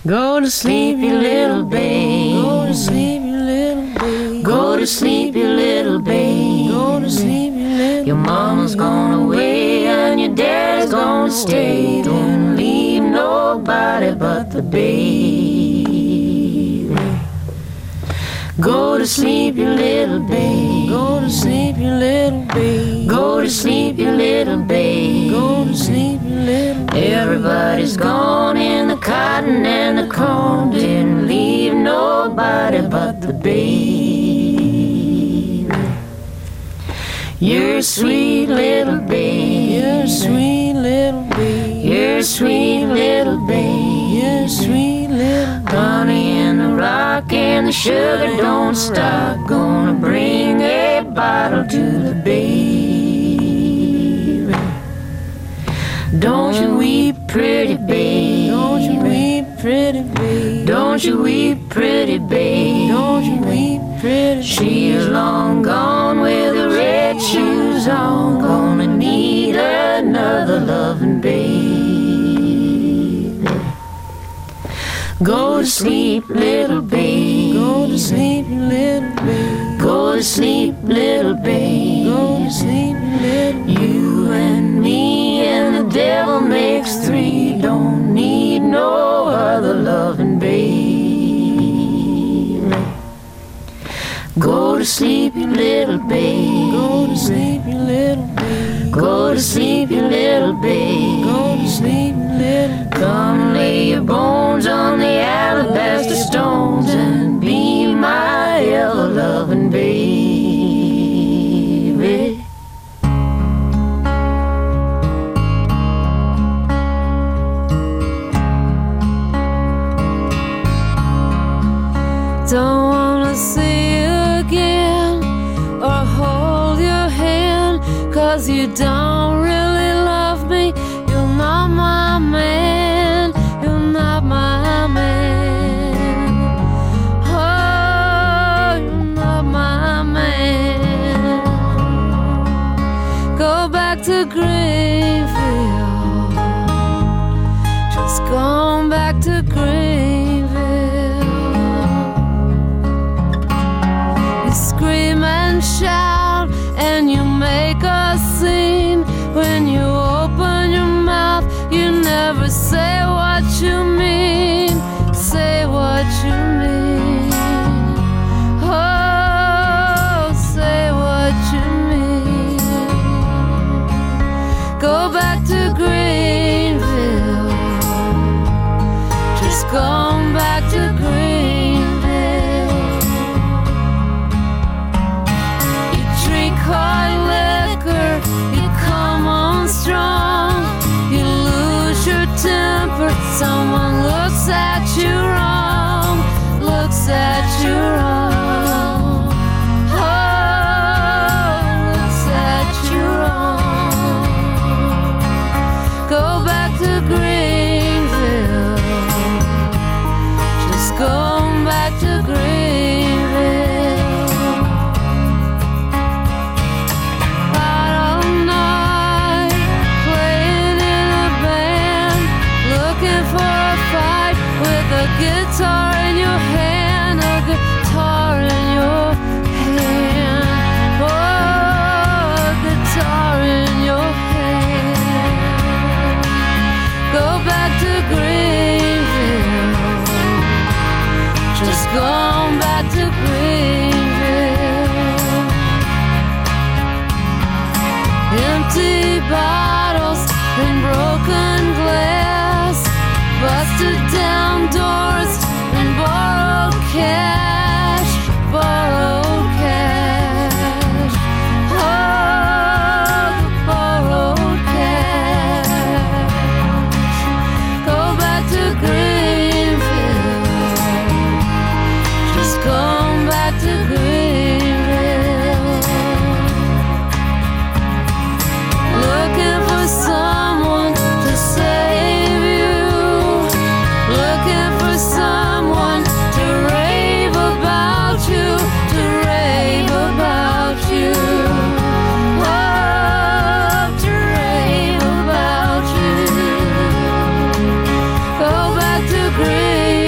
Go to sleep, you little babe. Go to sleep, you little babe. Go to sleep, you little babe. Go to sleep, you little Your mama's gone away and your dad's gonna stay. Don't leave nobody but the baby. Go to sleep, you little babe. Go to sleep, you little babe. Go to sleep, you little babe. Go to sleep, you little babe. Everybody's gone in the cotton and the corn. Didn't leave nobody but the baby. You're a sweet little babe. You're a sweet little babe. You're a sweet little babe. You're a sweet little babe. Honey in the rock and the sugar don't stop. Gonna bring a bottle to the baby. Don't you weep, pretty babe. Don't you weep, pretty babe. Don't you weep, pretty babe. Don't you weep, pretty babe. She's long gone with the red shoes on. Gonna need another loving baby. Go to sleep, little babe. Go to sleep, you little babe. Go to sleep, little babe. Go to sleep, you little babe. You and me and the devil makes three. Don't need no other loving baby. Go to sleep, you little babe. Go to sleep, you little babe. Go to sleep, you little babe. Go to sleep, you little babe. Come lay your bones on the alabaster stones and be my ever-loving baby. Don't wanna see you again or hold your hand, 'cause you don't really love me. You're not my man. You're not my man. Oh, you're not my man. Go back to Greenville. Just going back to Greenville. You scream and shout and you make a scene. When you open your mouth, you never say what you mean. Say what you mean. Oh, say what you mean. Go back to Greenville. Just going back to Greenville. You drink hard liquor, you come on strong. You lose your temper, someone looks at you wrong. Looks at you wrong. Oh, looks at you wrong. Go back to Greenville. Just going back to Greenville. Out all night, playing in a band, looking for a fight with a guitar in your hand, a guitar in your hand. Oh, a guitar in your hand. Go back to Greenville. Just going back to Greenville. Empty bottles and broken glass, busted down doors and borrowed cash, borrowed cash. Oh, borrowed cash. Go back to Greenville. Just going back to Greenville. Looking for someone to save you. Looking for someone to rave about you, to rave about you. Oh, to rave about you. Go back to Greenville.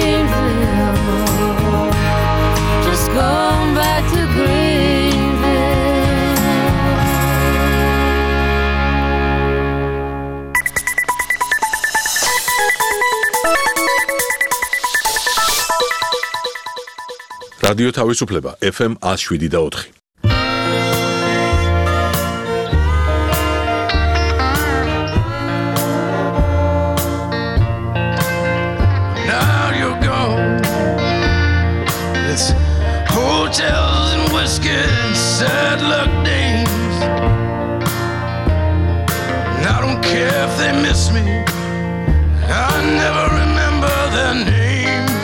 რადიო თავისუფლება FM 107.4. Now you're gone. It's hotels and whiskey and sad luck days. And I don't care if they miss me. I never remember their names.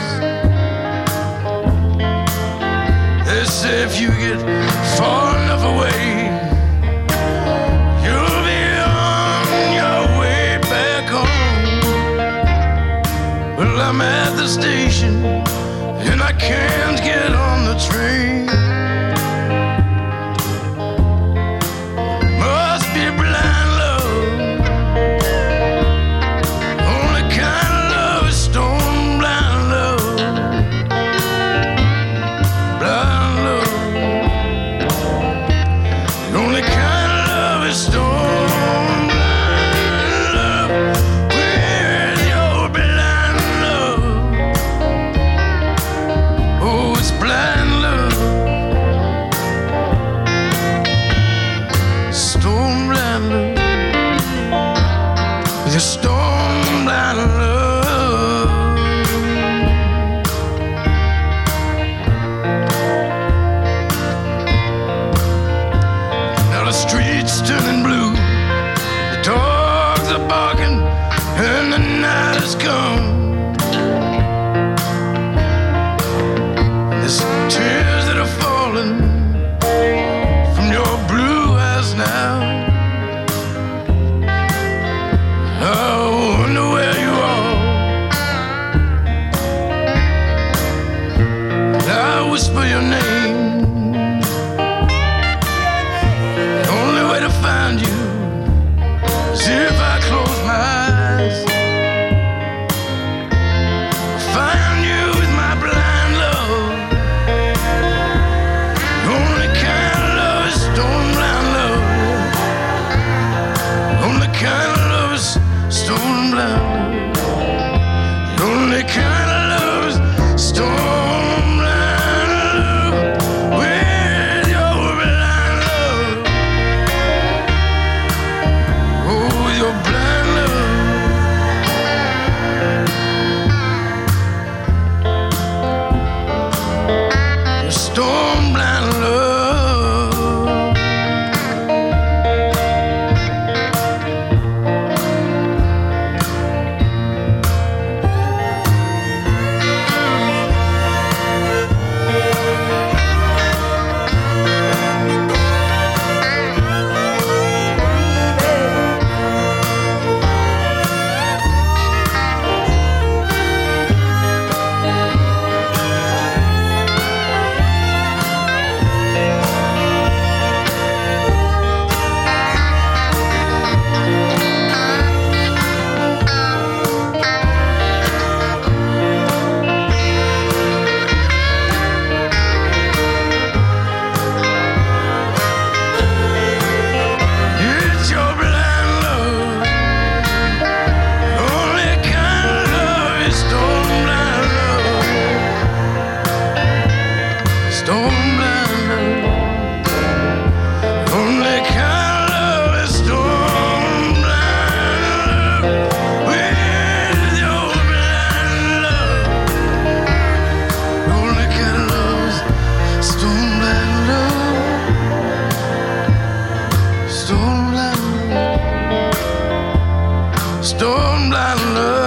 They say if you get far enough away, you'll be on your way back home. Well, I'm at the station and I can't get on the train. Must be blind love. Only kind of love is stone blind love. Blind love. The only kind of love is stone blind love. With your blind love. Oh, it's blind love. Stone blind love. With your stone blind love. Now the streets turning blue. The dogs are barking and the night has come. There's tears that are falling from your blue eyes now. I wonder where you are. I whisper your name. The only way to find you is if I close my eyes. Find you with my blind love. The only kind of love is stone blind love. The only kind of love is stone blind love. The only kind of love is stone blind love. With your blind love. Oh, with your blind love. Your stone blind love. It's your blind love. Only kind of love is stone blind love. Stone blind love. Only kind of love is stone blind love. With your blind love. Only kind of love is stone blind love. Stone blind love. Stone blind love.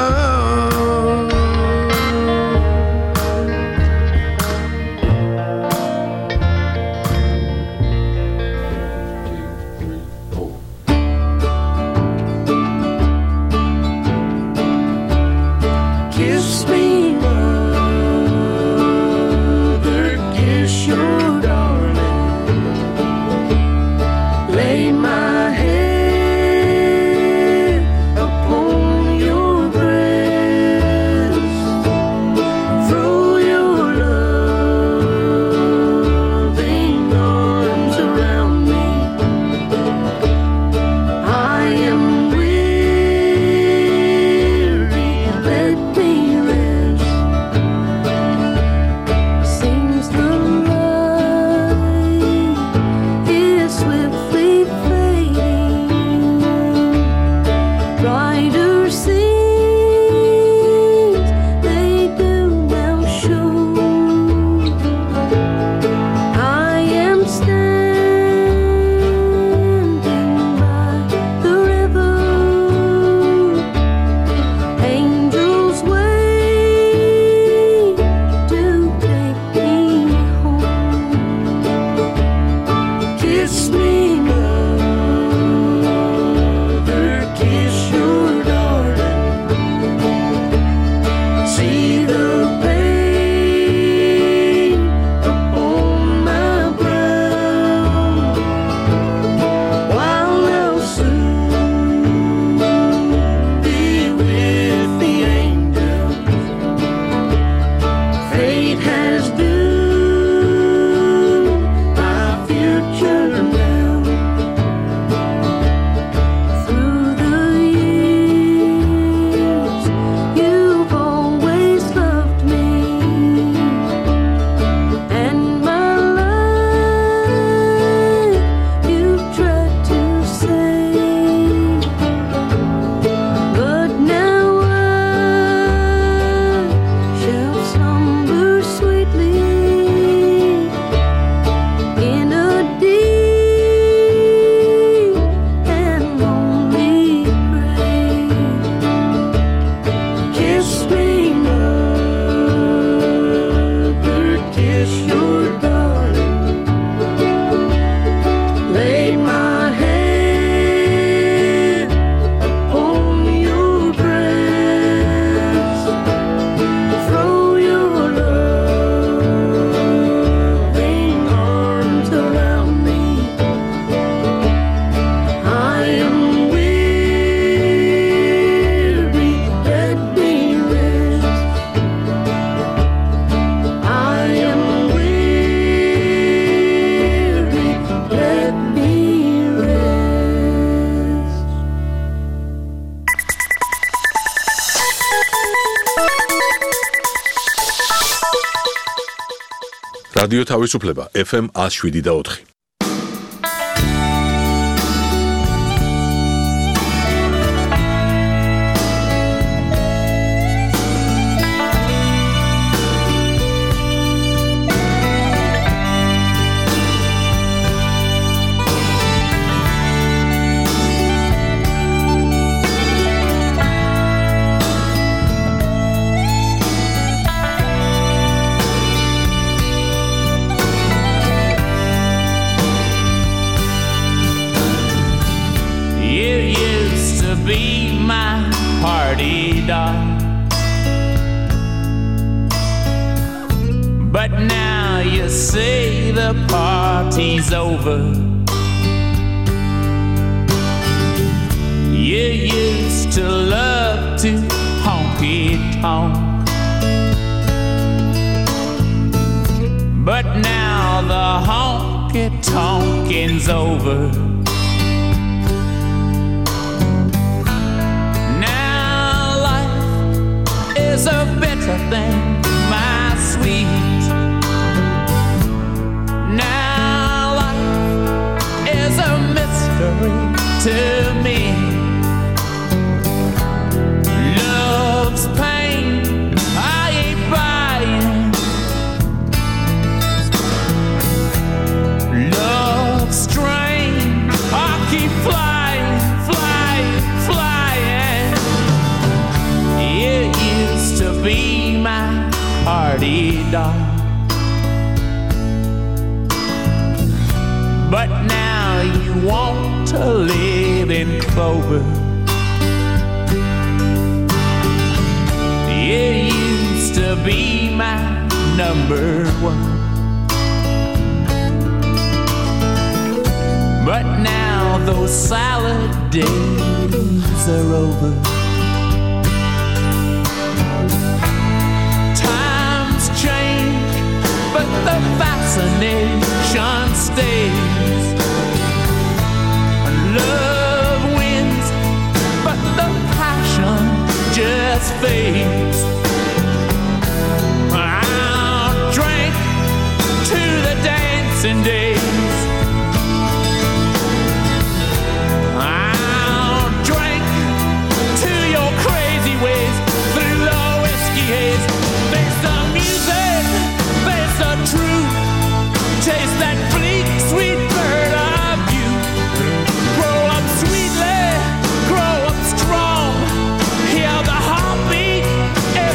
Kiss me, mother, kiss your darling. Lay my head upon your breast. Throw your loving arms around me. I am weary, let me rest. see the pain upon my brow, while they'll soon be with the angels. Fate has doomed my future now. Through the years, you've always loved me, and my life you've tried to save. But now I shall slumber sweetly in a deep and lonely grave. Kiss me, mother, kiss your darling. Lay my head upon your breast. Throw your loving arms around me. I am weary, let me rest. I am weary, let me rest. რადიო თავისუფლება FM 107.4. You used to be my party doll, but now you say the party's over. You used to love to honky-tonk, but now the honky-tonking's over. Now life is a bitter thing, my sweet. Now life is a mystery to me. Love's pain, I ain't buying. Love's strain, I keep flying, flying, flying. You used to be my party doll, but now you want to live in clover. You used to be my number one, but now those salad days are over. Times change, but the fascination stays. Love wins, but the passion just fades. I'll drink to the dancing days. I'll drink to your crazy ways through the whiskey haze. Face the music, face the truth. Taste that bleak, sweet bird of you. Grow up sweetly, grow up strong. Hear the heartbeat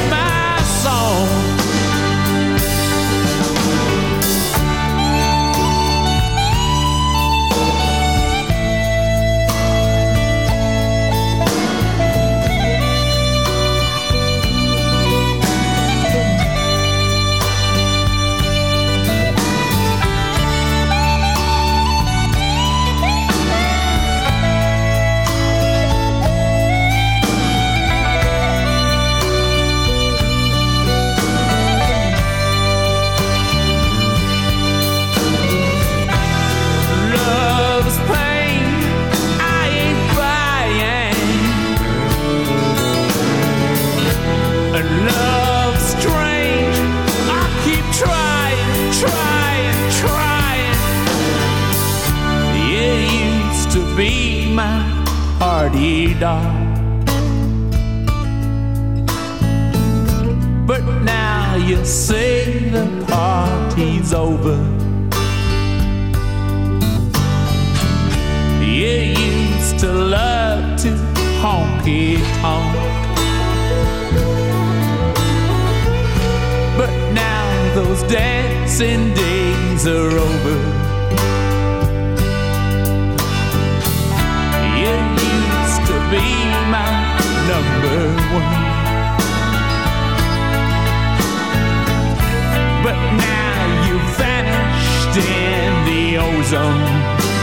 party doll. But now you say the party's over. You used to love to honky-tonk, but now those dancing days are over. You used to be my number one, but now you vanished in the ozone.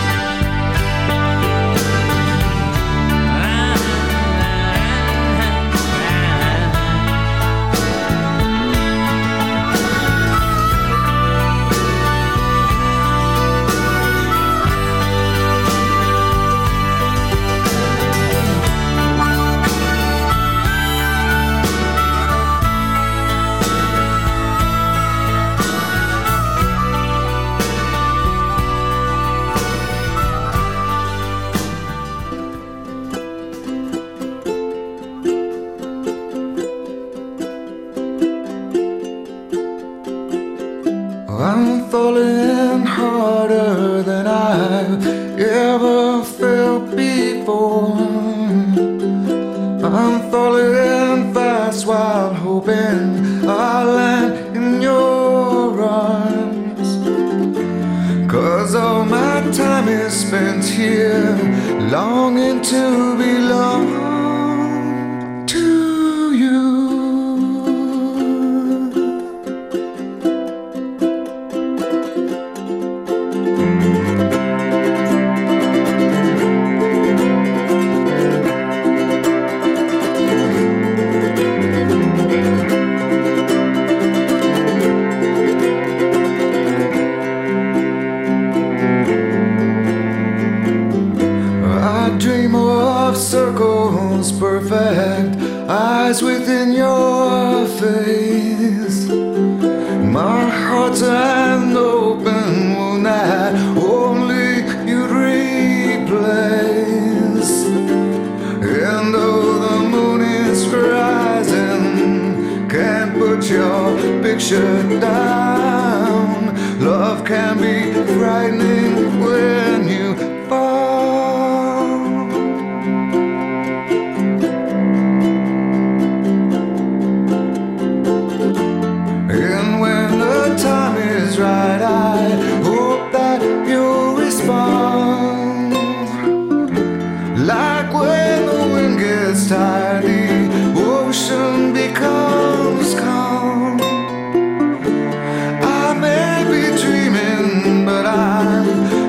I'm falling harder than I've ever felt before. I'm falling fast while hoping I'll land in your arms. 'Cause all my time is spent here, longing to belong to you. Circles perfect, eyes within your face. My heart's an open wound that only you'd replace. And though the moon is rising, can't put your picture down. Love can be frightening when you fall. Right, I hope that you'll respond. Like when the wind gets tired, the ocean becomes calm. I may be dreaming, but I'm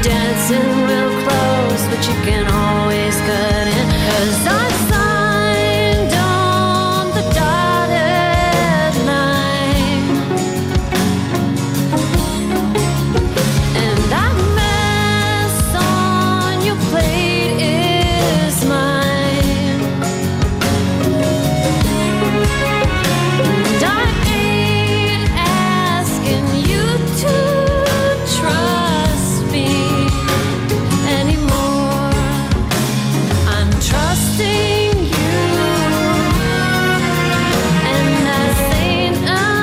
dancing real close, but you can always cut in. 'Cause I'm signed on the dotted line, and that mess on your plate is mine. And I ain't asking you to trust me anymore. I'm trusting you, and that ain't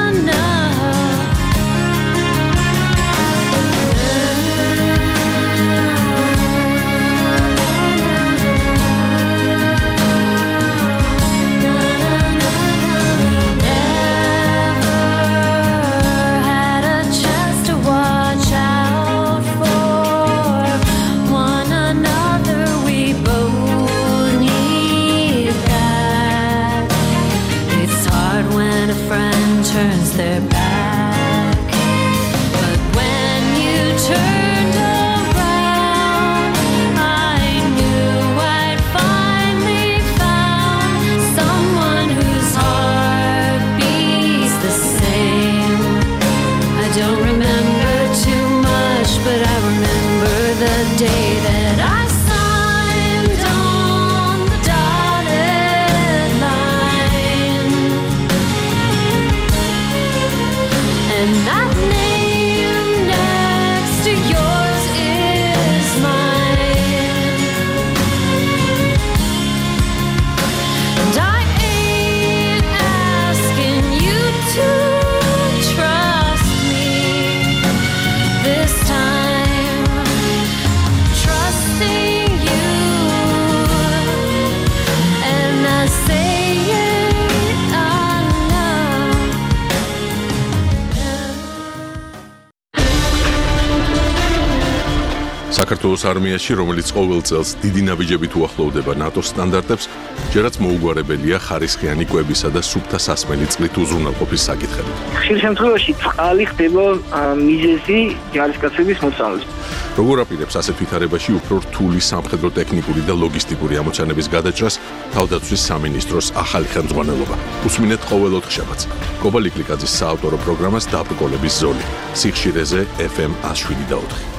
had a chance to watch out for one another. We both need that. It's hard when a friend turns their back, but when you turned around, I knew I'd finally found someone whose heart beats the same. I don't remember too much, but I remember the day that I signed on the dotted line, and that name next to yours is mine. And I ain't asking you to trust me this time. I'm trusting you, and I say it enough. საქართველოს არმიაში, რომელიც ყოველ წელს დიდი ნაბიჯებით უახლოვდება ნატოს სტანდარტებს, ჯერაც მოუგვარებელია ხარისხიანი კვებისა და სუფთა სასმელი წყლით უზრუნველყოფის საკითხები. ხშირ შემთხვევაში წყალი ხდება მიზეზი ჯარისკაცების მოწამვლის. როგორ აპირებს ასეთ ვითარებაში უფრო რთული სამხედრო ტექნიკური და ლოგისტიკური ამოცანების გადაჭრას თავდაცვის სამინისტროს ახალი ხელმძღვანელობა? უსმინეთ ყოველ ოთხშაბათს კობა ლიკლიკაძის საავტორო პროგრამას დაბრკოლების ზოლი სიხშირეზე FM 107.4.